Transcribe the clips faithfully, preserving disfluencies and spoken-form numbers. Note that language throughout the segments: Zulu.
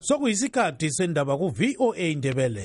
sokuyisikhathi sendaba ku V O A Ndebele.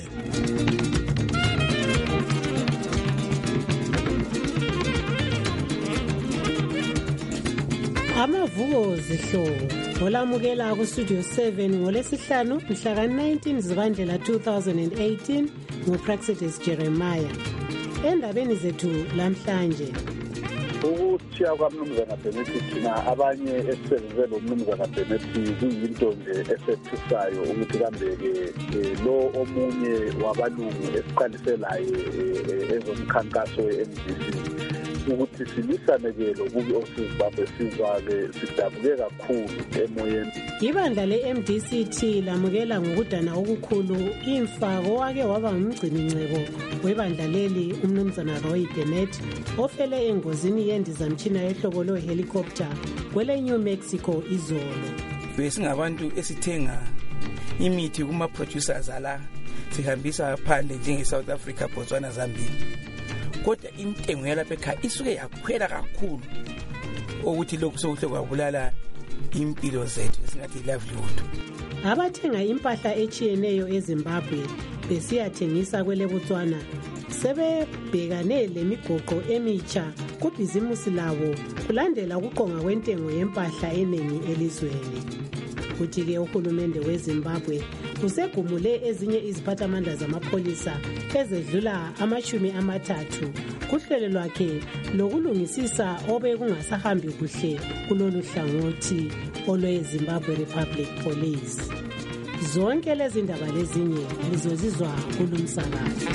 Amavuko zihlobo olamukela ku Studio seven ngolesihlanu mhla ka nineteen Zibandlela two thousand eighteen ngoPraxedis Jeremiah. Endabeni zethu lamhlanje ukuthiya kwaMnumzana Benedict thina abanye esisebenze lo Mnumzana Benedict kuyinto nje esethusayo ukuthi kambeke lo omunye wabalungu esiqaliselayo ezomkhankaso we-M D C ukuthi silisane ke lokubi osizibambe sizwake sidabuke kakhulu emoyeni. Ibandla le-M D C T lamukela ngokudana okukhulu imfa owake waba ngumgcini ncebo webandla leli uMnumzana Roy Bennett ofele engozini yendizamtshina yehlobo lo helicopter kwele New Mexico izolo. Besingabantu esithenga imithi kuma producers ala sihambisa phandle njenge South Africa, Botswana, Zambia. Kodwa intengo yalapha ekhaya isuke yakhwela kakhulu ukuthi lokhu sokuhle kwabulala impilo zethu esingathi livelihood. Abathenga impahla echiyeneyo eZimbabwe besiyathengisa kwele Botswana sebebhekane lemigoqo emitsha kubhizimusi labo kulandela ukuqonga kwentengo yempahla eningi elizweni. Kuthi-ke uhulumende weZimbabwe usegumule ezinye iziphathamandla zamapholisa ezedlula amashumi amathathu kuhlelo lwakhe lokulungisisa obe kungasahambi kuhle kulolu hlangothi olwe-Zimbabwe Republic Police. Zonke lezi ndaba lezinye lizozizwa kulumsakazo.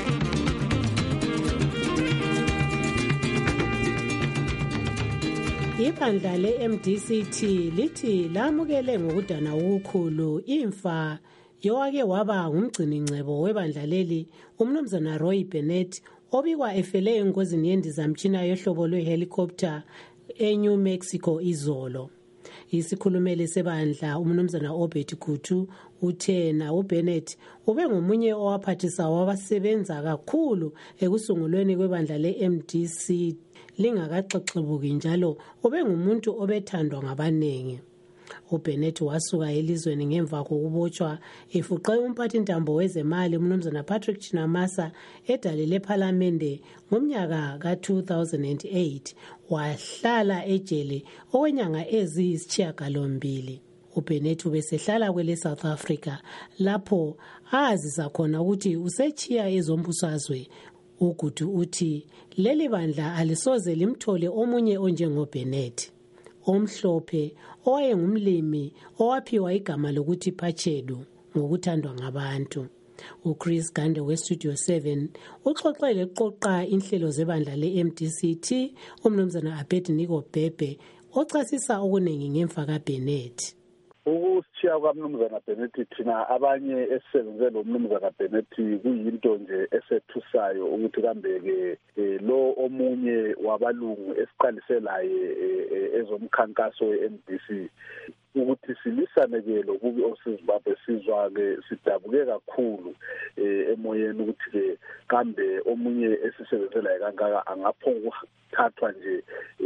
Ibandla le-M D C T lithi lamukele ngokudana okukhulu imfa yowake waba ngumgcini ncebo webandla leli uMnumzana Roy Bennett obikwa efele engozini yendizamtshina yohlobo lwe-helicopter eNew Mexico izolo. Isikhulumeli sebandla uMnumzana Obert Kutu uthe na uBennett ube ngomunye owaphathisa wabasebenza kakhulu ekusungulweni kwebandla le-M D C lingakaxexebuki njalo ube ngumuntu obethandwa ngabanengi. uBennett wasuka elizweni ngemva kokubotshwa efuqe umphathintambo wezemali uMnumzana Patrick Chinamasa edale lePhalamende ngomnyaka ka two thousand eight wahlala ejele okwenyanga eziyisishiyagalombili. uBennett ubesehlala kwele South Africa lapho azisa khona ukuthi usechiya ezombusazwe. Ukudu uthi leli bandla alisoze limthole omunye onjengoBennett omhlophe owayengumlimi owaphiwa igama lokuthi Phachedu ngokuthandwa ngabantu. uChris Gande weStudio seven uxoxele qoqa inhlelo zebandla le-M D C T uMnumzana Abednego Bhebhe ochasisa okuningi ngemfa kaBennett. Ukuthiya kwaMnumzana Benedict thina abanye esisebenze lo Mnumzana Benedict kuyinto nje esethusayo ukuthi kambeke lo omunye wabalungu esiqaliselayo ezomkhankaso we-M D C ukuthi silisane ke lokubi osizibambe sizwake sidabuke kakhulu emoyeni ukuthi ke kambe omunye esisebenzela kangaka angaphonga thathwa nje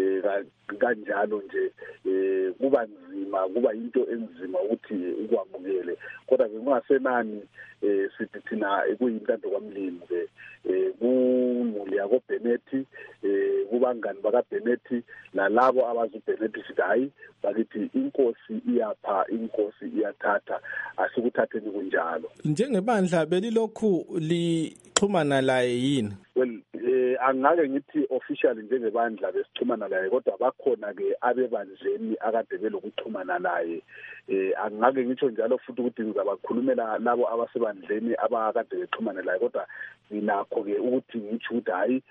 kanjalo nje kuba nzima kuba into enzima ukuthi ukwamukele. Kodwa ke kungasenani sithi thina ekuyintando kwamlimi ke kumuli yako Bennett kubangani baka Bennett nalabo abazi Bennett sithi hayi bakithi inkosi iyapha inkosi iyathatha asikuthatheni kunjalo. Njengebandla belilokhu lixhumana laye yini? Well eh angake ngithi officially njengebandla besixhumana laye kodwa bakhona ke abebandleni akade belokuxhumana naye. eh angake ngitsho njalo futhi ukuthi ngizabakhulumela labo abasebandleni abakade bexhumana laye kodwa nginakho ke ukuthi ngitsho ukuthi hayi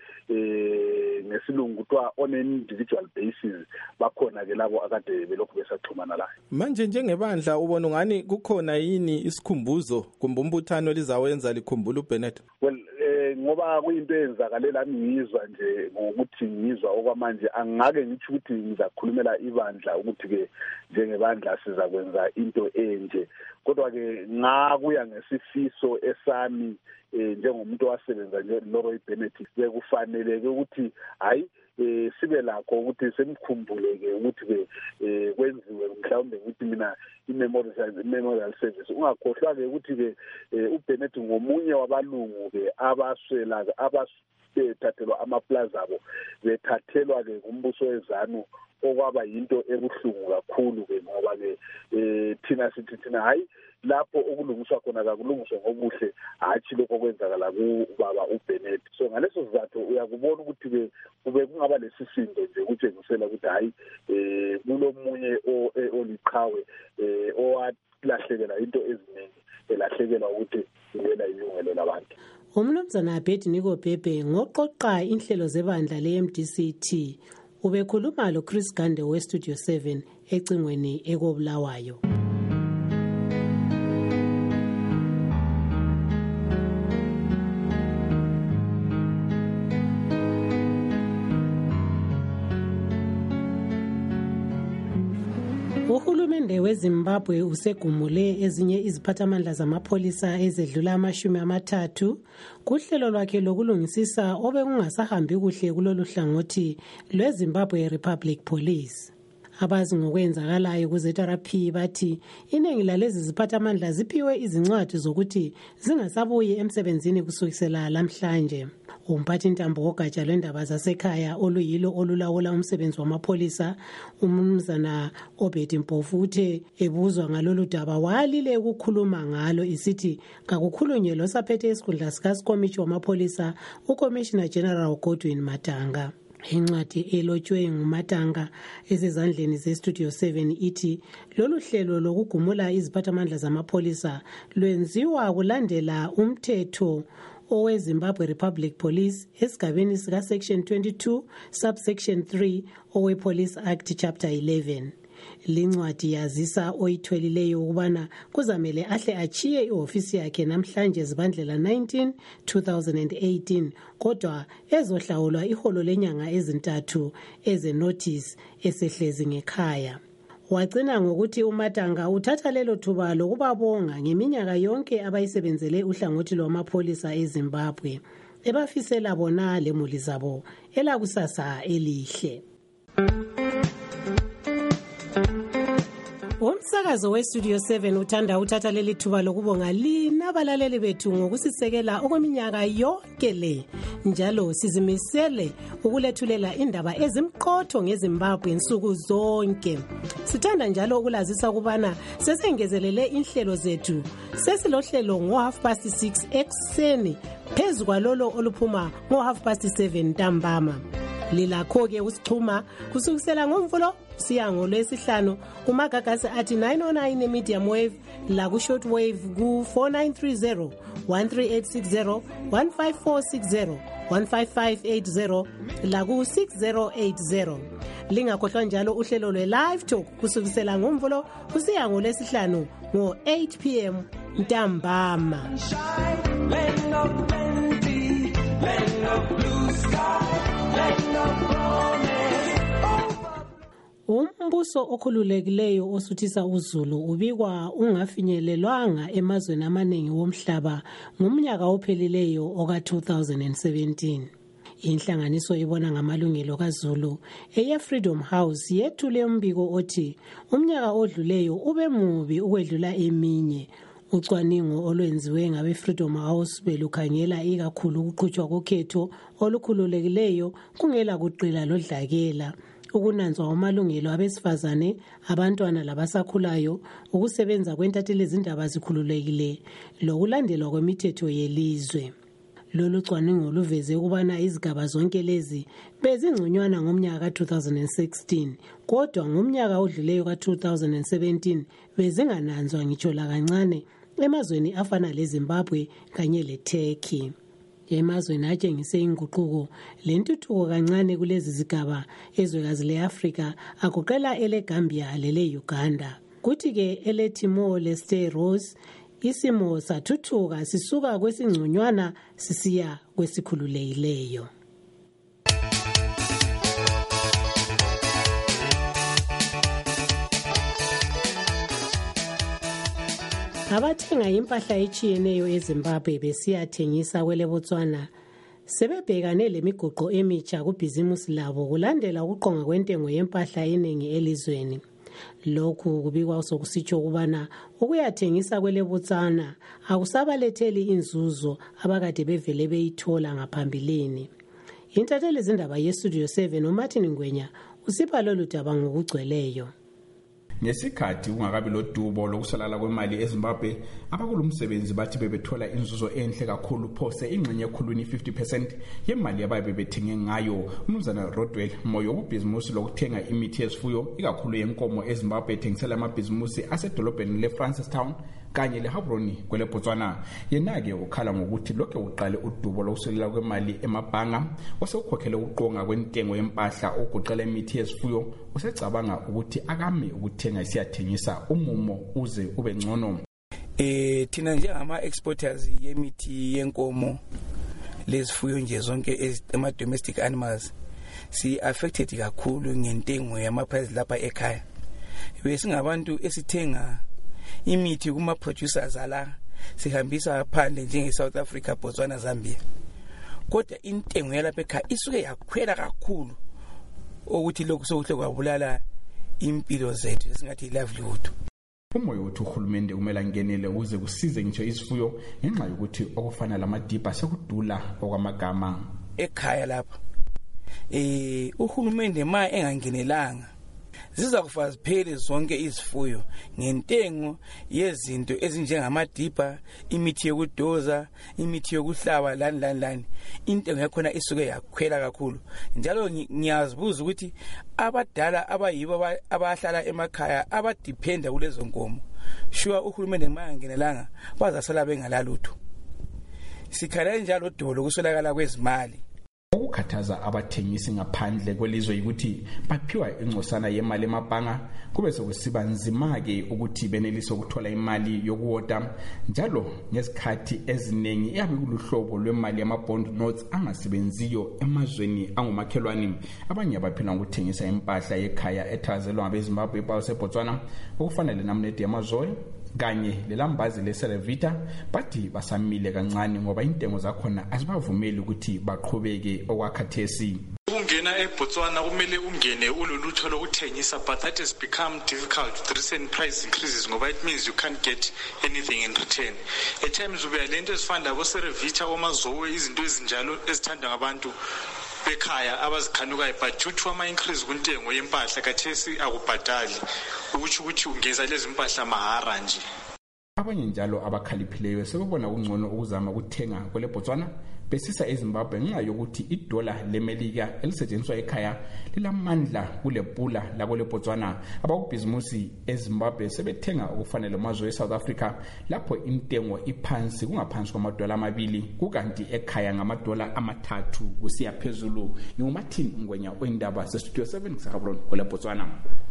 eh ngesilungu kuthiwa on an individual basis bakhona ke labo akade belokhu besaxhumana laye. Manje njengebandla ubona ngani kukhona yini isikhumbuzo kumbe umbuthano lizawenza likhumbula uBennett? Well ngoba kuyinto eyenzakalela ngizwa nje ngokuthi ngizwa okwamanje angake ngithi ukuthi ngizakhulumela ibandla ukuthi ke njengebandla sizakwenza into enje kodwa ke ngakuya ngesifiso esami njengomuntu owasebenza nje noRoy Bennett bekufanele ukuthi hayi eh sibe lakho ukuthi semkhumbuleke ukuthi ke kwenziwe mhlawumbe ukuthi mina i-memorial memorial service. Ungakhohlwa ke ukuthi ke uBennett ngomunye wabalungu ke abaswela abasithathelwa amaplaza abo bethathelwa ke kumbuso wezanu okwaba yinto ebuhlungu kakhulu ke ngoba ke thina sithi thina hayi lapho okulungiswa khona kakulungiswa ngobuhle hathi lokho kwenzakala kubaba uBennett. So ngaleso sizathu uyakubona ukuthi ke kube kungaba lesisindo nje ukutshengisela ukuthi hayi eh kulomunye oliqhawe eh owalahlekela into eziningi elahlekelwa ukuthi uyela ilungelo labantu. Umnumzana Abednego Bhebhe ngoqoqa inhlelo zebandla le-M D C T ubekhuluma lo Chris Gande we Studio seven ecingweni ekobulawayo. Uhulumende weZimbabwe usegumule ezinye iziphathamandla zamapholisa ezedlula amashumi amathathu kuhlelo lwakhe lokulungisisa obekungasahambi kuhle kulolu hlangothi lweZimbabwe Republic Police. Abazi ngokwenzakalayo ku-Z R P bathi iningi lalezi ziphathamandla ziphiwe izincwadi zokuthi zingasabuyi emsebenzini kusukisela lamhlanje. Umphathi ntambo wogatsha lwendaba zasekhaya oluyilo olulawula umsebenzi wamapholisa umnumzana Obed Mpofu uthe ebuzwa ngalolu daba walile ukukhuluma ngalo isithi kakukhulunywe losaphethe isikhundla sikaSikomishi wamapholisa uCommissioner General Godwin Matanga. Incwadi elotshwe nguMatanga esezandleni ze-Studio seven ithi lolu hlelo lokugumula iziphathamandla zamapholisa lwenziwa kulandela umthetho oweZimbabwe Republic Police esigabeni sika section twenty-two subsection three owe Police Act chapter eleven. Lincwadi yazisa oyithwelileyo ukubana kuzamele ahle achiye iofisi yakhe namhlanje zibandlela nineteen two thousand eighteen kodwa ezohlawulwa iholo lenyanga ezintathu eze notice esehlezi ngekhaya. Wagcina ngokuthi uMatanga uthatha lelo thuba lokubabonga ngeminyaka yonke abayisebenzele uhlangothi lwamapholisa eZimbabwe ebafisela bona lemuli zabo elakusasa elihle. Umsakazo we-Studio seven uthanda uthatha leli thuba lokubonga lina abalaleli bethu ngokusisekela okweminyaka yonke le. Njalo sizimisele ukulethulela indaba ezimqotho ngeZimbabwe nsuku zonke. Sithanda njalo ukulazisa ukubana sesengezelele inhlelo zethu. Sesilohlelo ngo half past six ekuseni phezu kwalolo oluphuma ngo half past seven ntambama. Lilakho ke usichuma kusukisela ngomvulo siya ngolwesihlanu kumagagasi athi nine oh nine medium wave la ku short wave ku four nine three zero one three eight six zero one five four six zero one five five eight zero la ku six zero eight zero. Lingakhohlwa njalo uhlelo lwe live talk kusukisela ngomvulo kusiya ngolwesihlanu ngo eight p m ntambama. Umbuso okhululekileyo osuthisa uZulu ubikwa ungafinyelelwanga emazweni amaningi womhlaba ngomnyaka ophelileyo oka two thousand seventeen. Inhlanganiso ibona ngamalungelo kaZulu eya Freedom House yethule umbiko othi umnyaka odluleyo ube mubi ukwedlula eminye. Ucwaningo olwenziwe ngabe Freedom House belukhangela ikakhulu ukuqhutshwa kokhetho olukhululekileyo kungela kuqila lodlakela, ukunanzwa kwamalungelo abesifazane, abantwana labasakhulayo, ukusebenza kwentatheli izindaba zikhululekile lokulandelwa kwemithetho yelizwe. Lolu cwaningo luveze ukubana izigaba zonke lezi bezingconywana ngomnyaka ka two thousand sixteen kodwa ngomnyaka odluleyo ka two thousand seventeen bezingananzwa ngitsho la kancane emazweni afana leZimbabwe kanye leTurkey. Emazweni atshengise inguquko lentuthuko kancane kulezi zigaba ezwekazi leAfrika agoqela eleGambia lele-Uganda. Kuthi ke eleTimor Leste Rose isimo sathuthuka sisuka kwesingconywana sisiya kwesikhululekileyo. Abathenga impahla etshiyeneyo eZimbabwe besiyathengisa kwele Botswana sebebhekane lemigoqo emitsha kubhizimusi labo kulandela ukuqonga kwentengo yempahla eningi elizweni. Lokhu kubikwa sokusitsho ukubana ukuyathengisa kwele Botswana akusabaletheli inzuzo abakade bevele beyithola ngaphambilini. Intatheli izindaba yeStudio seven uMartin Ngwenya usipha lolu daba ngokugcweleyo. Ngesikhathi ungakabi lodubo lokusalala kwemali eZimbabwe, abakulumsebenzi bathi bebethola inzuzo enhle kakhulu phose ingxenye ekhulwini fifty percent yemali ababe bethenge ngayo. Umnumzana Rodwell Moyo ubhizimusi lokuthenga imithi yezifuyo ikakhulu yenkomo eZimbabwe ethengisela amabhizimusi asedolobheni leFrancistown kanye leHabroni kwele Botswana. Yena-ke ukhala ngokuthi lokho uqale udubo lokuselela kwemali emabhanga osekukhokhele ukuqonga kwentengo yempahla okugoqela imithi yezifuyo usecabanga ukuthi akame ukuthenga isiyathengisa umumo uze ube ngcono. Eh thina njengama exporters yemithi yenkomo lezifuyo nje zonke ema domestic animals si affected kakhulu ngentengo yama price lapha ekhaya. Besingabantu esithenga imithi kuma producers ala sihambisa phandle njenge South Africa, Botswana, Zambia. Kodwa intengo yalapha ekhaya isuke yakhwela kakhulu ukuthi lokho sokuhle kwabulala impilo zethu esingathi livelihood. Umoyo wethu uhulumende kumele ngenele ukuze kusize ngisho isifuyo ngenxa yokuthi okufana lamadibha sekudula okwamagama ekhaya lapha. Eh uhulumende ma engangenelanga ziza kufa ziphele zonke izifuyo ngentengo yezinto ezinjengamadibha, imithi yokudoza, imithi yokuhlaba lani lani lani. Intengo yakhona isuke yakhwela kakhulu. Njalo ngiyazibuza ukuthi abadala abayibo abahlala emakhaya abadependa kulezo nkomo, sure uhulumende mangenelanga bazasala bengalalutho. Sikhala njalo dolo kuswelakala kwezimali. Ukukhathaza abathengisi ngaphandle kwelizwe ukuthi baphiwa ingcosana yemali emabhanga kube sokusiba nzima ke ukuthi benelise ukuthola imali yokuwoda njalo ngesikhathi ezinengi yabe kuluhlobo lwemali yamabond notes angasebenziyo emazweni angumakhelwane. Abanye abaphila ngokuthengisa impahla yekhaya ethazelwa ngabeZimbabwe base Botswana okufanele namnedi yamazoe kanye lelambazi leSelevita bathi basamile kancane ngoba intengo zakhona azibavumeli ukuthi baqhubeke okwakhathesi. Ungena eBotswana kumele ungene ulolutho lokuthengisa, but that has become difficult with recent price increases ngoba it means you can't get anything in return. At times ube lento ezifana labo Serevita omazowe izinto ezinjalo ezithandwa ngabantu bekhaya abazikhanukayo, but due to ama increase kuntengo yempahla kathesi akubhadali ukuthi ukuthi ungeza lezi impahla mahara nje. Abanye njalo abakhaliphileyo sebebona kungcono ukuzama ukuthenga kwele Botswana besisa eZimbabwe ngenxa yokuthi idola leMelika elisetshenziswa ekhaya lilamandla kulepula lako leBotswana. Abakubhizimusi eZimbabwe sebethenga okufanele amazwe eSouth Africa lapho intengo iphansi kungaphansi kwamadola amabili kukanti ekhaya ngamadola amathathu kusiya phezulu. NguMartin Ngwenya oindaba seStudio seven eHabroni kwele Botswana.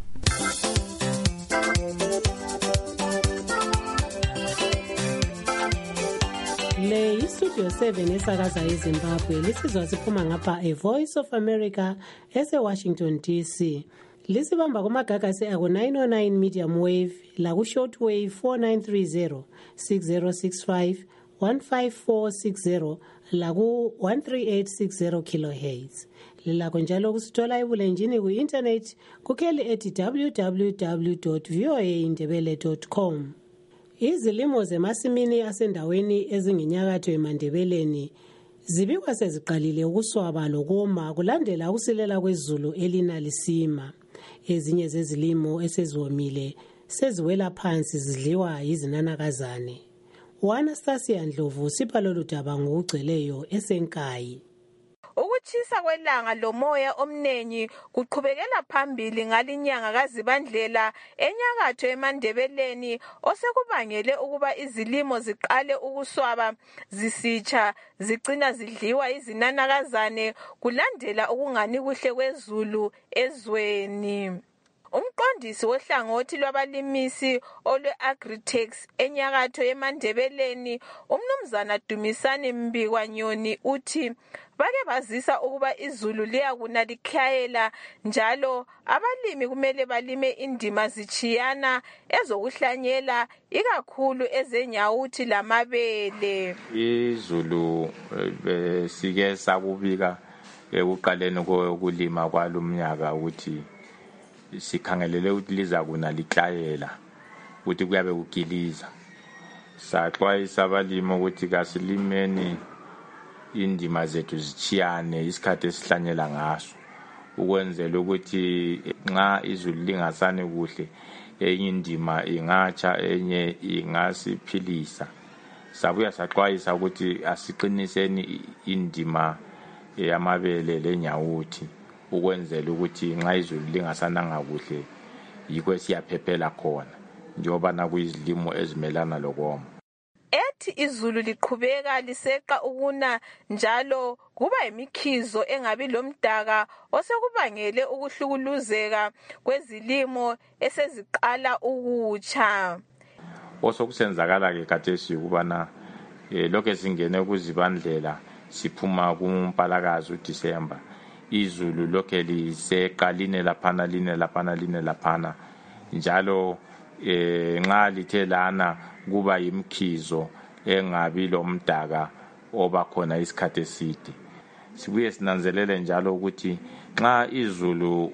Le iStudio seven esakaza eZimbabwe lisizwa siphuma ngapha eVoice of America ese-Washington D C. Lisibamba kumagagasi aku nine oh nine medium wave la ku short wave four nine three zero, six zero six five, one five four six zero la ku one three eight six zero kilohertz. Lilakho njalo kusithola ebulenjini ku internet kukheli ethi w w w dot v o a indebele dot com. Izilimo zemasimini asendaweni ezingenyakatho eMandebeleni zibikwa seziqalile ukuswaba lokoma kulandela ukusilela kwezulu elinalisima. Ezinye zezilimo eseziwomile seziwela phansi zidliwa yizinanakazane. uAnastasia Ndlovu sipha lolu daba ngokugcweleyo esenkayi. Ukuchisa kwelanga lomoya omnengi kuqhubekela phambili ngalinyanga kaZibandlela enyakatho eMandebeleni osekubangele ukuba izilimo ziqale ukuswaba zisitsha zigcina zidliwa izinanakazane kulandela ukungani kuhle kwezulu ezweni. Umqondisi wohlangothi lwabalimisi olwe-Agritex enyakatho yeMandebeleni, umnumzana Dumisani Mbikwanyoni uthi bake bazisa ukuba izulu liyakuna likhayela njalo abalimi kumele balime indima zichiyana ezokuhlanyela ikakhulu ezenyawuthi lamabele. Izulu besike sakubika ekuqaleni kokulima kwalomnyaka ukuthi sikhangelele ukuthi liza kuna likhayela ukuthi kuyabe kugiliza. Saxwayisa abalimi ukuthi kasilimeni indima zethu zichiyane isikhathi esihlanyela ngaso ukwenzela ukuthi nxa izulu lingasani kuhle enye indima ingatsha enye ingasiphilisa. Sabuya saxwayisa ukuthi asiqiniseni indima yamabele lenyawuthi ukwenzela ukuthi nxa izulu lingasananga kuhle yikho siyaphephela khona njengoba nakuyizilimo ezimelana lokoma. Ethi izulu liqhubeka liseqa ukuna njalo kuba imikhizo engabi lomdaka osekubangele ukuhlukuluzeka kwezilimo eseziqala ukutsha. Osokusenzakala ke khathesi ukubana lokho singene kuzibandlela siphuma kumpalakazi uDisemba izulu lokho liseqa line laphana line laphana line laphana njalo eh nxa lithe lana kuba yimkhizo engabi lomdaka oba khona isikhathi eside. Sibuye sinanzelele njalo ukuthi nxa izulu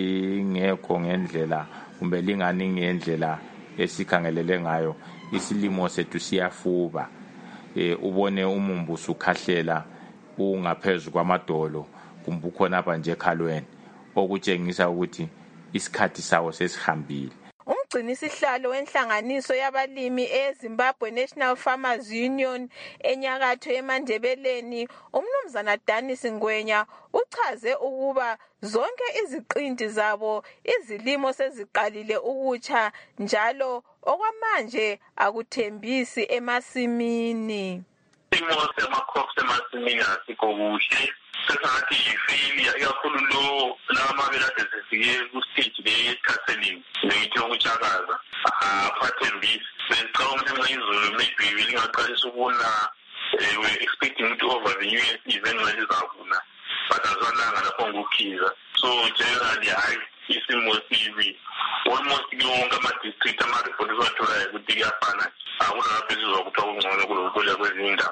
lingekho ngendlela kumbe lingani ngendlela esikhangelele ngayo isilimo sethu siyafuba. Eh ubone umumbuso ukhahlela ungaphezulu kwamadolo kumbe ukhona apha nje ekhalweni okutshengisa ukuthi isikhathi sawo sesihambile. Umgcinisihlalo wenhlanganiso yabalimi eZimbabwe National Farmers Union enyakatho yeMandebeleni, umnumzana Danis Ngwenya uchaze ukuba zonke iziqinti zabo izilimo seziqalile ukutsha njalo okwamanje akuthembisi emasimini. Isimo sema-crops emasimini asikho kuhle. Sesathi yifili ikakhulu lo lamabele ade sesike kustage le-tasseling ngithi ukuchakaza aphathembisi besicabanga ukuthi izulu maybe lingaqalisa ukuna we expecting to over the new year season nxa lizakuna but azwananga lapho ngukhiza so generally hayi isimo sibi almost yonke ama-district ama-report esiwatholayo ukuthi kuyafana akunalapho esizwa kuthiwa kungcono kulokule kwezinye indawo.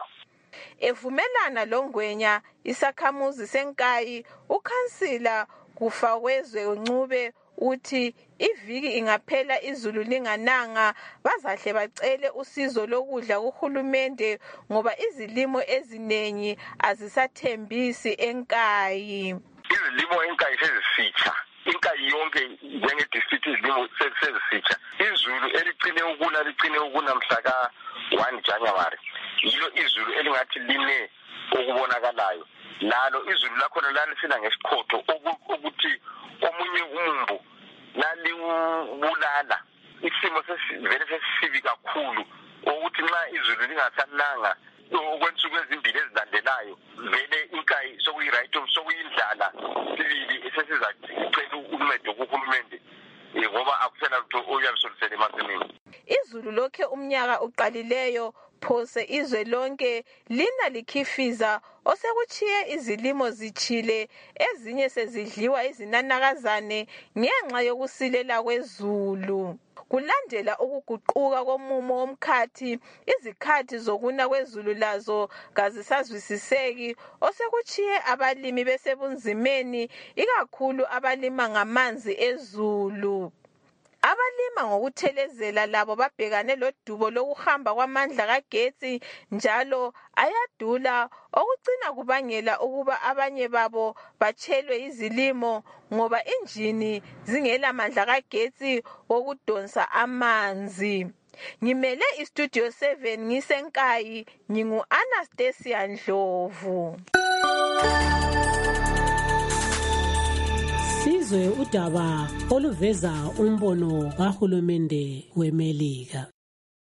Evumelana loNgwenya isakhamuzi senkayi ukhansila Kufakwezwe Ncube uthi iviki ingaphela izulu lingananga bazahle bacele usizo lokudla kuhulumende ngoba izilimo ezinengi azisathembisi enkayi. Izilimo enkayi sezisitsha inkayi yonke njenge district izilimo sezisitsha izulu eliqine ukuna liqine ukuna mhla ka one January yilo izulu elingathi line okubonakalayo lalo izulu lakhona lanisina ngesikhotho ukuthi omunye umumbu laliwubulala isimo sesivele sesibi kakhulu ukuthi nxa izulu lingasananga okwensuku ezimbili ezilandelayo vele inkayi sokuyiright sokuyindlala sibili sesizacela uncedo kuhulumende ngoba akusela lutho oyabisolisele emasimini. Izulu lokhe umnyaka uqalileyo phose izwe lonke lina likhifiza osekuchiye izilimo zichile ezinye sezidliwa izinanakazane ngenxa yokusilela kwezulu. Kulandela ukuguquka komumo womkhathi izikhathi zokuna kwezulu lazo kazisazwisiseki osekuchiye abalimi besebunzimeni ikakhulu abalima ngamanzi ezulu. Abalima ngokuthelezela labo babhekane lodubo lokuhamba kwamandla kagetsi njalo ayadula okucina kubangela ukuba abanye babo bachelwe izilimo ngoba injini zingela mandla kagetsi wokudonsa amanzi. Ngimele istudio seven ngisenkayi ngingu Anastasia Ndlovu. Sizwe udaba oluveza umbono kahulumende weMelika.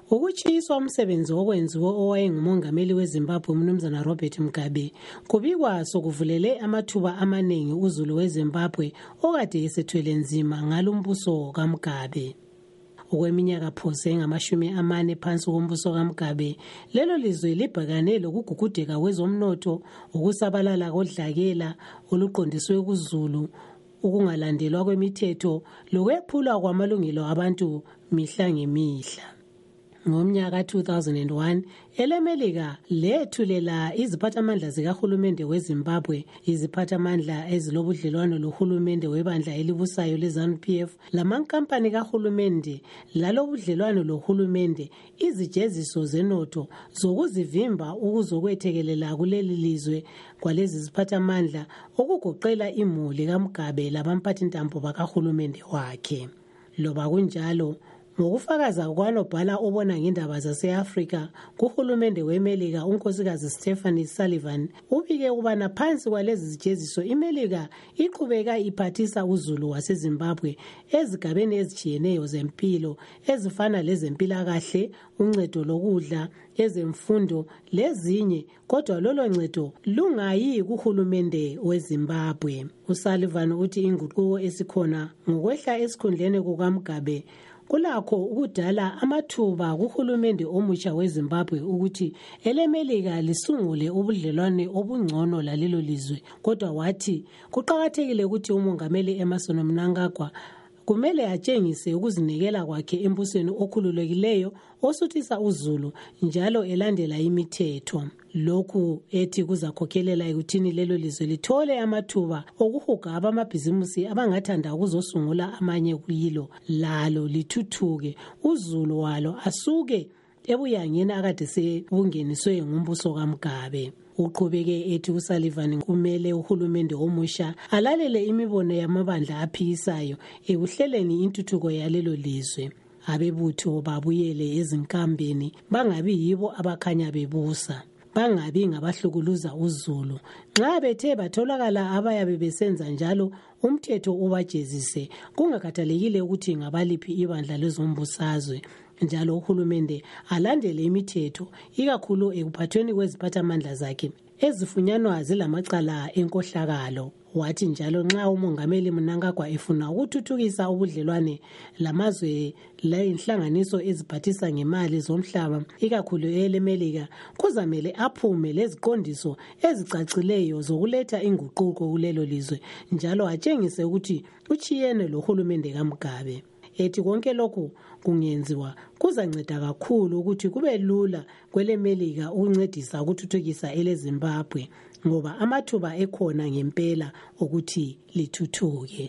Ukutshiswa umsebenzi okwenziwe owayengumongameli weZimbabwe umnumzana Robert Mugabe kubikwa sokuvulele amathuba amaningi uZulu weZimbabwe okade esethwele nzima ngalombuso kaMugabe. Okweminyaka phose engamashumi amane phansi kombuso kaMugabe, lelo lizwe libhekane lokugugudeka kwezomnotho, ukusabalala kodlakela oluqondiswe kuZulu, ukungalandelwa kwemithetho lokwephulwa kwamalungelo abantu mihla ngemihla. Ngomnyaka two thousand one, elemelika lethulela iziphathamandla zikahulumende weZimbabwe, iziphathamandla ezilobudlelwano lohulumende webandla elibusayo leZANU P F, lamankampani kahulumende lalobudlelwano lohulumende, izijeziso zenotho zokuzivimba ukuzokwethekelela kuleli lizwe kwalezi ziphathamandla, okugoqela imuli kaMugabe labamphathintambo bakahulumende wakhe. Loba kunjalo, ngokufakaza kwanobhala obona ngendaba zase-Afrika kuhulumende weMelika unkosikazi Stephanie Sullivan, ubike ukubana phansi kwalezi zijeziso iMelika iqhubeka iphathisa uZulu waseZimbabwe ezigabeni ezitshiyeneyo zempilo ezifana lezempilakahle, uncedo lokudla, ezemfundo lezinye, kodwa lolo ncedo lungayi kuhulumende weZimbabwe. uSullivan uthi inguquko esikhona ngokwehla esikhundleni kukaMugabe kulakho ukudala amathuba kuhulumende omutsha weZimbabwe ukuthi elemelika lisungule ubudlelwane obungcono lalelo lizwe, kodwa wathi kuqakathekile ukuthi umongameli Emmerson Mnangagwa kumele atshengise ukuzinikela kwakhe embusweni okhululekileyo osuthisa uZulu njalo elandela imithetho. Lokhu ethi kuzakhokhelela ekuthini lelo lizwe lithole amathuba okuhuga abamabhizimusi abangathanda ukuzosungula amanye kuyilo, lalo lithuthuke, uZulu walo asuke ebuyangeni akade sebungeniswe ngumbuso kaMugabe. Uqhubeke ethi uSullivan kumele uhulumende omusha alalele imibono yamabandla aphikisayo ekuhleleni intuthuko yalelo lizwe. Abebutho babuyele ezinkambeni, bangabi yibo abakhanya bebusa, bangabi ngabahlukuluza uZulu. Nxa bethe batholakala abayabe besenza njalo, umthetho ubajezise, kungakhathalekile ukuthi ngabaliphi ibandla lezombusazwe. Njalo uhulumende alandele imithetho, ikakhulu ekuphathweni kweziphathamandla zakhe ezifunyanwa zilamacala enkohlakalo. Wathi njalo nxa umongameli Mnangagwa efuna ukuthuthukisa ubudlelwane lamazwe lenhlanganiso eziphathisa ngemali zomhlaba, ikakhulu elemelika, kuzamele aphume leziqondiso ezicacileyo zokuletha inguquko kulelo lizwe, njalo atshengise ukuthi uchiyene lohulumende kaMugabe. Ethi konke lokhu kungenziwa kuzanceda kakhulu ukuthi kube lula kwelemelika ukuncedisa ukuthuthukisa eleZimbabwe, ngoba amathuba ekhona ngempela ukuthi lithuthuke.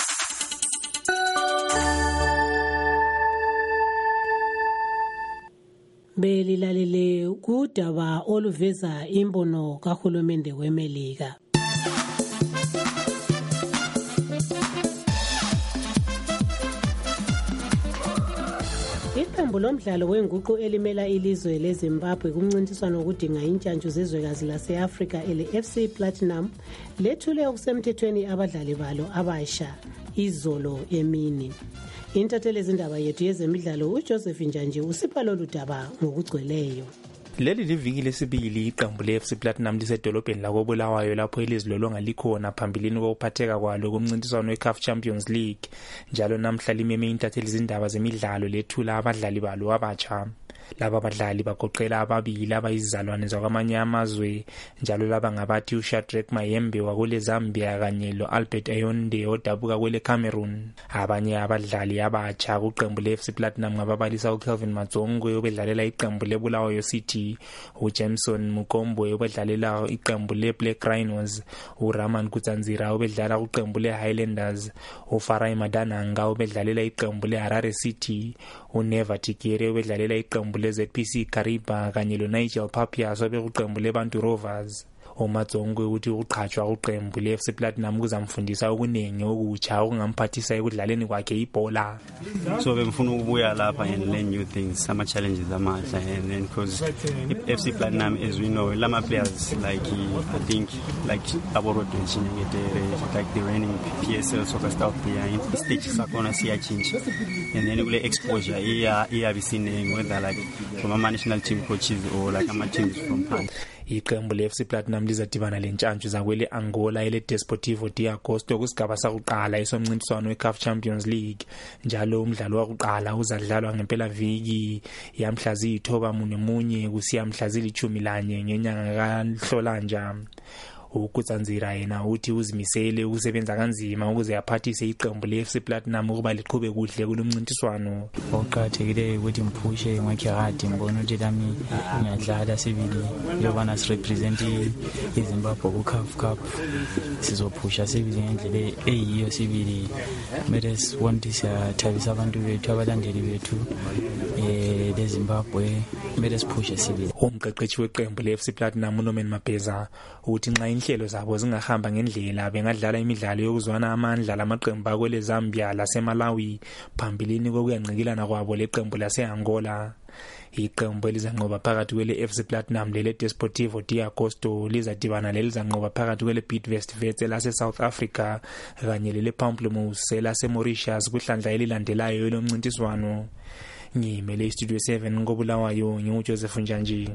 Belilalele kudaba oluveza imbono kahulumende weMelika. Iqembu lomdlalo wenguqu elimela ilizwe leZimbabwe kumncintiswano wokudinga intshantshu zezwekazi lase-Afrika ele-F C Platinum lethule okusemthethweni abadlali balo abasha izolo emini. Intatheli zindaba yethu yezemidlalo uJoseph Njanje usipha lolu daba ngokugcweleyo. Leli liviki lesibili iqembu le-F C Platinum lisedolobheni lakoBulawayo lapho ilizilolonga likhona phambilini kokuphatheka kwalo kumncintiswano we-C A F Champions League. Njalo namhla limeme intatheli zindaba zemidlalo lethula abadlali balo abatsha. Laba badlali bagoqela ababili abayizizalwane zakwamanye amazwe, njalo laba ngabathi uShadrack Mayembe wakule Zambia kanye lo-Albert Ayonde odabuka kwele Cameroon. Abanye abadlali abatsha kuqembu le-F C Platinum ngababalisa uKelvin Matsongwe obedlalela iqembu leBulawayo City, uJameson Mukombwe obedlalela iqembu leBlack Rhinos, uRaman Kutsanzira obedlala kuqembu leHighlanders, uFarai Madananga obedlalela iqembu leHarare City, uNeva Tikere obedlalela iqembu le-Z P C Kariba kanye lo-Nigel Papias obekuqembu leBantu Rovers. uMadzongwe uthi uqhatshwa uqembu le-F C Platinum kuzamfundisa okuningi okutsha okungamphathisa ekudlaleni kwakhe ibhola. So bengifuna ukubuya lapha and learn new things, some challenges amasha, and then because F C Platinum, as we know, lama players like I think like Aboro Chinyegete, like the reigning P S L soccer star of the year, in stage sakona siya change, and then ule exposure iya iya bisine whether like from a national team coaches or like ama teams from Pan. Iqembu le-F C Platinum lizadibana lentshantshu zakwele Angola ele Desportivo de Agosto kusigaba sakuqala esomncintiswano we-C A F Champions League. Njalo umdlalo wakuqala uzadlalwa ngempela viki yamhla ziyithoba munye munye kusiya mhla zilithumi lanye ngenyanga kaNhlolanja. uKutsanzira yena uthi uzimisele ukusebenza kanzima ukuze aphathise iqembu le-F C Platinum ukuba liqhube kuhle kulomncintiswano. Oqhathekile ukuthi mphushe ngakhe hard ngibona ukuthi lami ngiyadlala sibili yobana sirepresent iZimbabwe ku-C A F Cup, sizophusha sibili ngendlela eyiyo sibili. Kumele sibonde siyathabisa abantu bethu abalandeli bethu eh leZimbabwe, kumele siphushe sibili. Umqeqeshi weqembu le-F C Platinum uNorman Mabheza uthi nxa inhlelo zabo zingahamba ngendlela bengadlala imidlalo yokuzwana amandla lamaqembu akwele Zambia laseMalawi phambilini kokuyanqikilana kwabo leqembu lase-Angola. Iqembu elizanqoba phakathi kwele-F C Platinum lele Desportivo de Agosto lizadibana lelizanqoba phakathi kwele Bidvest Wits elase-South Africa kanye lele Pamplemousse elase-Mauritius kuhlandla elilandelayo lomncintiswano. Ngimele iStudio seven ngobulawayo nginguJoseph Njanji.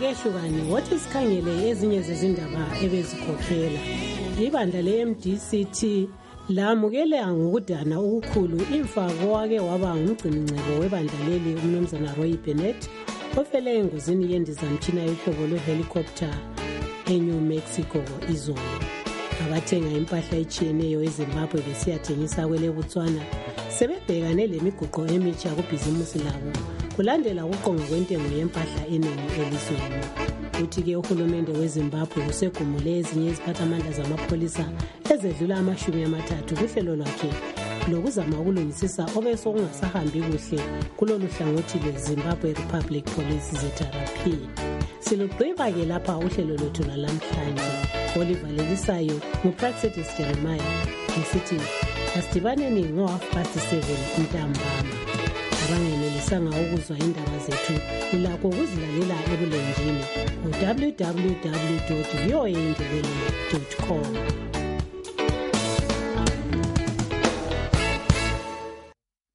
akehlukani wothi sikhangele ezinye zezindaba ebezikhokhela. Ibandla le-M D C T lamukela ngokudana okukhulu imfa kowake waba ngumgcinincebo webandla leli umnumzana Roy Bennett ofele engozini yendizamtshina yohlobo lwehelicopter eNew Mexico izolo. Abathenga impahla etshiyeneyo eZimbabwe besiyathengisa kwele Botswana sebebhekane lemiguqo emitsha kubhizimusi labo kulandela ukuqonga kwentengo yempahla eningi elizweni. Uthi-ke uhulumende weZimbabwe usegumule ezinye iziphathamandla zamapholisa ezedlula amashumi amathathu kuhlelo lwakhe lokuzama ukulungisisa obesokungasahambi kuhle kulolu hlangothi lweZimbabwe Republic Police Z R P. Silugqiba-ke lapha uhlelo lwethu lwalamhlanje olivalelisayo nguPraxedis Jeremiah ngisithi asidibaneni ngo-half past seven ntambama. Abangenelisanga ukuzwa indaba zethu ulakho ukuzilalela ebulenjini u w w w dot v o a indebele dot com.